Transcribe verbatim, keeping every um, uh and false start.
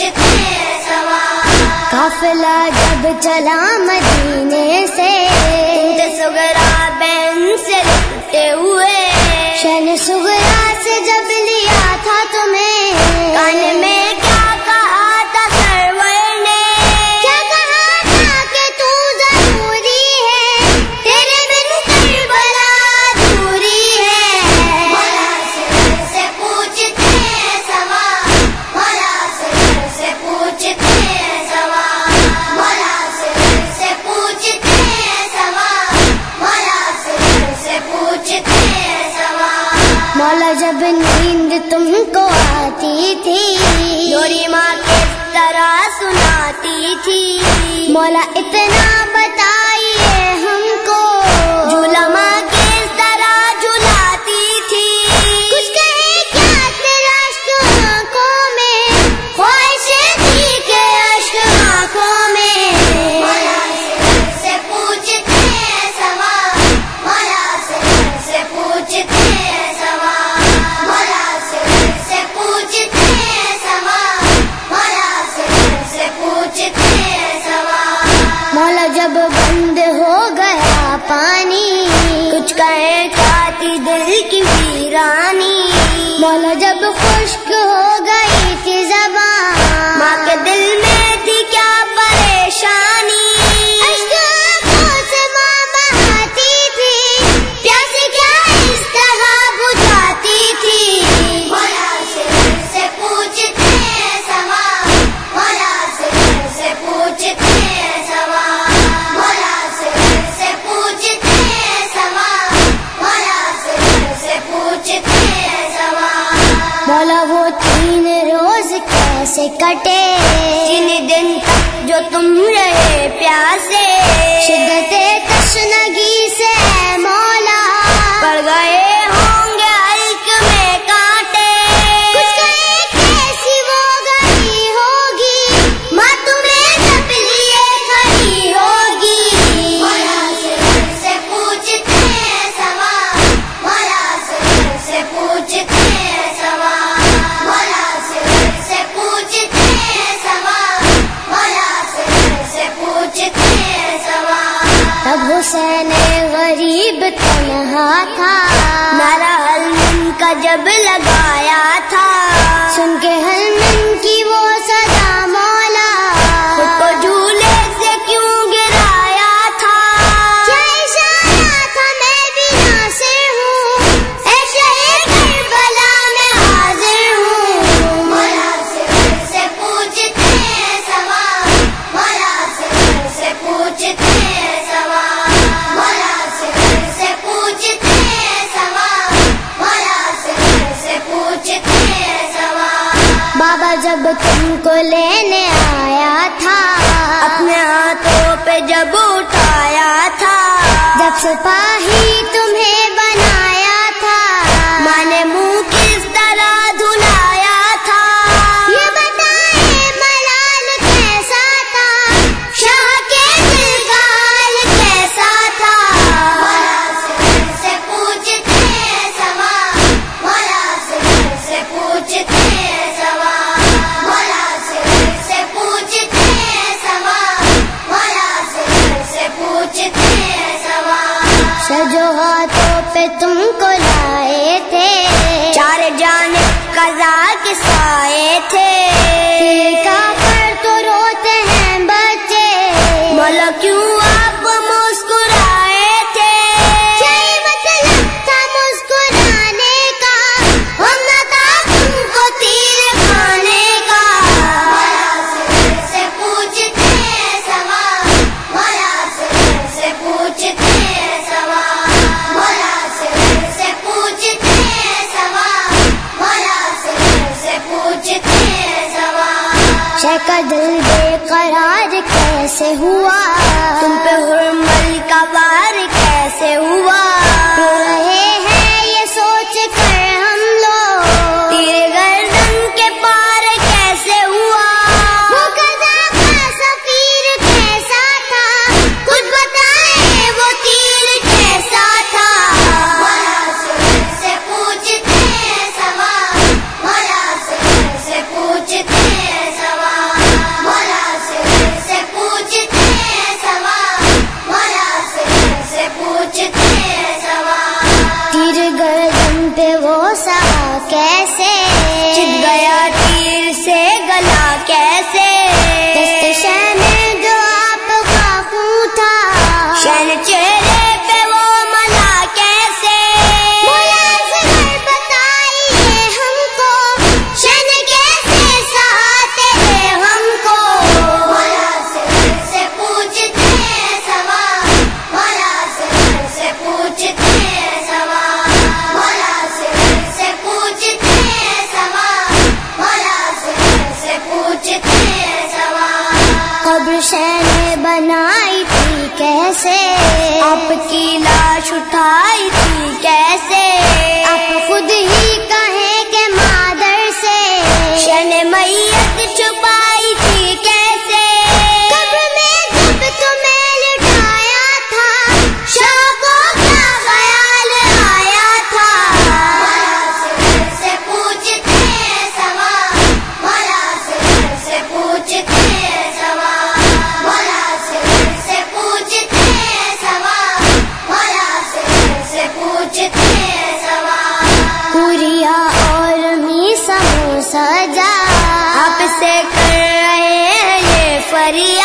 پوچھتے ہیں سوال. قافلہ جب چلا مدینے سے بنت صغرا بہن سے لپٹے ہوئے، شن صغرا سے جب لیا تھا تمہیں، کان میں کیا کہا تھا سرور نے، کیا کہا تھا کہ تو ضروری ہے، تیرے بن کربلا ادھوری ہے. مولا سے سے پوچھتے ہیں سوال، مولا سے سے پوچھتے ہیں سوال، مولا سے سے پوچھتے ہیں سوال، مولا سے سے پوچھتے ہیں سوال. مولا جب نیند تم کو آتی تھی، لوری ماں کس طرح سناتی تھی، مولا اتنا بتائیے ہم کو، جھولا ماں کس طرح جھلاتی تھی، کچھ کہے کیا تیرا اشک آنکھوں میں، خواہشیں تھی کہ اشک آنکھوں میں. مولا سے پوچھتے ہیں سوال، مولا سے پوچھتے ہیں سوال، مولا سے پوچھتے ہیں سوال، مولا سے پوچھتے ہیں سوال. مولا جب بند ہو گیا پانی، کچھ کہے چاہتی دل کی ویرانی، مولا جب خشک ہو گئی تھی زبان، ماں کے دل میں تھی کیا پریشانی، اشک آنکھوں سے ماں بہاتی تھی، پیاس کیا اس طرح بجھاتی تھی. مولا سے پوچھتے ہیں سوال، مولا سے پوچھتے ہیں سوال، مولا سے پوچھتے ہیں سوال، مولا سے پوچھتے ہیں سوال. مولا وہ تین روز کیسے کٹے، تین دن تک جو تم رہے پیاسے، شدت تشنگی سے اے مولا پڑ گئے ہوں گے حلق میں کانٹے، کچھ کہے کیسی وہ گئی ہوگی، ماں تمہیں جب لیے کھڑی ہوگی. مولا سے پوچھتے ہیں سوال، مولا سے پوچھتے ہیں سوال، مولا سے پوچھتے ہیں سوال، مولا سے پوچھتے ہیں سوال. تب حسین غریب تنہا تھا، نعرہ حلم کا جب لگایا تھا، سن کے حلم کی وہ صدا مولا خود کو جھولے سے کیوں گرایا تھا، کیا اشارہ تھا میں بھی ناصر ہوں، اے شہر کربلا میں حاضر ہوں. مولا سے پوچھتے ہیں سوال، مولا سے پوچھتے ہیں سوال، مولا سے پوچھتے ہیں سوال، مولا سے پوچھتے ہیں سوال. بابا جب تم کو لینے آیا تھا، اپنے ہاتھوں پہ جب اٹھایا تھا، جب سپاہی تمہیں بنایا تھا، ماں نے منہ کس طرح دھلایا تھا، یہ بتائے ملال کیسا تھا، شاہ کے دل کا حال کیسا تھا. مولا سے پوچھتے ہیں سوال، مولا سے پوچھتے ہیں سوال، مولا سے پوچھتے ہیں سوال، مولا سے پوچھتے ہیں سوال. سجو ہاتھوں پہ تم کو لائے تھے، چار جانب قضا کے سائے تھے، تیر کا پر تو روتے ہیں بچے، مولا کیوں آپ مسکرائے تھے، کیا مطلب تھا مسکرانے کا، ہم نہ تھا تم کو تیر کھانے کا. مولا سے پوچھتے ہیں سوال، مولا سے پوچھتے ہیں سوال، مولا سے پوچھتے ہیں سوال، مولا سے پوچھتے ہیں سوال. شے کا دل بے قرار کیسے ہوا، تم پہ حرمل کا وار کیسے ہوا، رو رہے ہیں یہ سوچ کر ہم لوگ، تیر گردن کے پار کیسے ہوا، وہ قضا کا سفیر کیسا تھا، کچھ بتائے وہ تیر کیسا تھا. مولا سے پوچھتے ہیں سوال، مولا سے پوچھتے ہیں سوال. سے آپ کی لاش اٹھائی تھی کیسے؟ آپ خود ہی کہیں کہ مادر سے شن میت چھپائی تھی کیسے؟ قبر میں جب تمہیں لٹایا تھا شاہ کو کیا خیال آیا تھا؟ مولا سے سے پوچھتے ہیں سوال، مولا سے سے پوچھتے ہیں سوال، مولا سے سے پوچھتے ہیں سوال، مولا سے سے پوچھتے ہیں سوال۔ پوریا اور می سموسہ جا آپ سے کر رہے ہیں یہ فریاد۔